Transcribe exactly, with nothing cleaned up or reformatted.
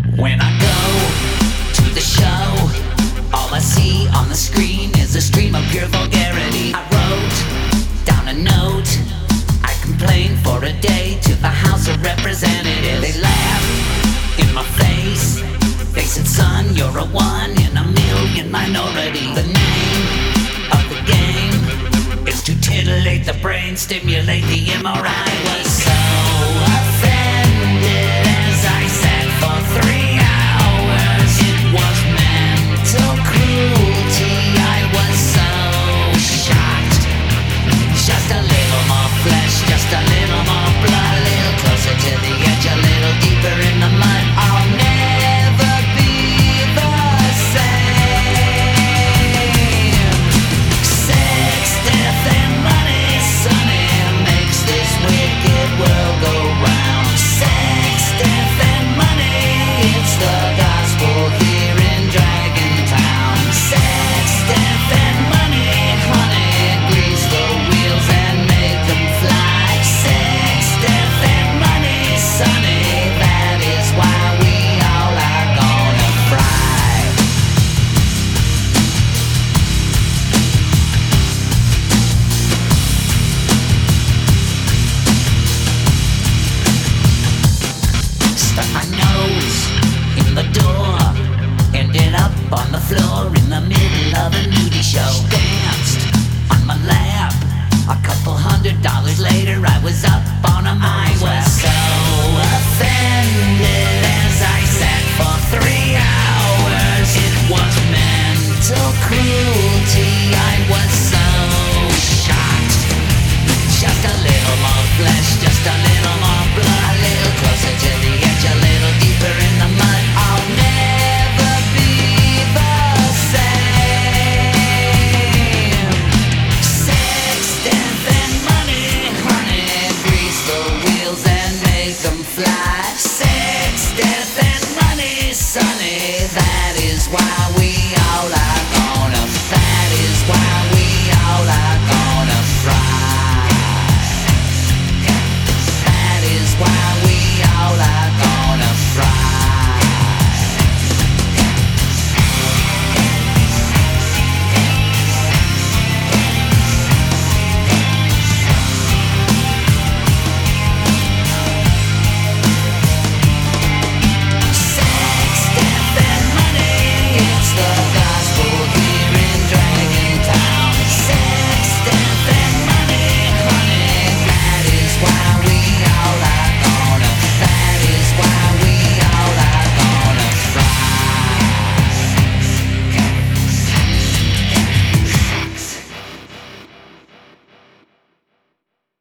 When I go to the show, all I see on the screen is a stream of pure vulgarity. I wrote down a note, I complained for a day to the House of Representatives. They laughed in my face, they said, son, you're a one in a million minority. The name of the game is to titillate the brain, stimulate the M R I. I was so offended as I sat for three hours. It was mental cruelty. I was so shocked. Just a little more flesh, just a little more blood, a little closer to the edge, a little deeper in the mud. I'll never be the same. Sex, death, and money, sonny, makes this wicked world go round. Sex, death, and money, it's the gospel here in Dragon Town. Sex, death, and money, honey, grease the wheels and make them fly. Sex, death, and money, sonny, that is why we all are gonna fry. Stuck my nose in the door, ended up on the floor in the middle of a nudie show. Danced on my lap, a couple hundred dollars later I was up on a I was so offended as I sat for three hours. It was mental cruelty. I was so shocked. Just a little more flesh, just a little more blood, a little closer to the edge, a little deeper in the mud. I'll never be the same. Sex, death, and money, honey, grease the wheels and make them fly. Sex, death, and money, sonny, that is why we